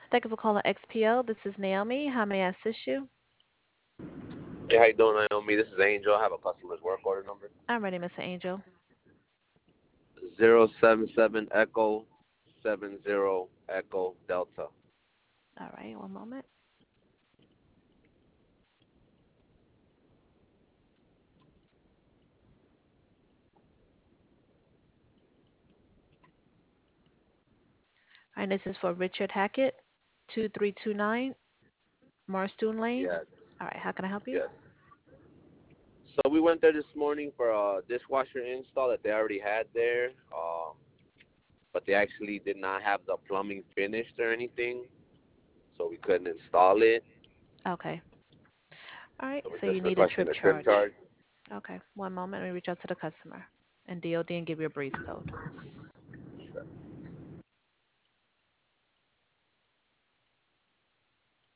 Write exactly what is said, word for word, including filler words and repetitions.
Thank you for calling X P O. This is Naomi. How may I assist you? Hey, how you doing, Naomi? This is Angel. I have a customer's work order number. I'm ready, Mister Angel. Zero seven seven Echo seven zero Echo Delta. All right, one moment. All right, this is for Richard Hackett, two three two nine Marstoon Lane. Yes, All right, how can I help you? yes. So we went there this morning for a dishwasher install that they already had there, um, but they actually did not have the plumbing finished or anything, so we couldn't install it. Okay. All right, So we're so you just need a requesting trip a trip charge. charge. Okay, one moment. Let me reach out to the customer and D O D and give you a breeze code.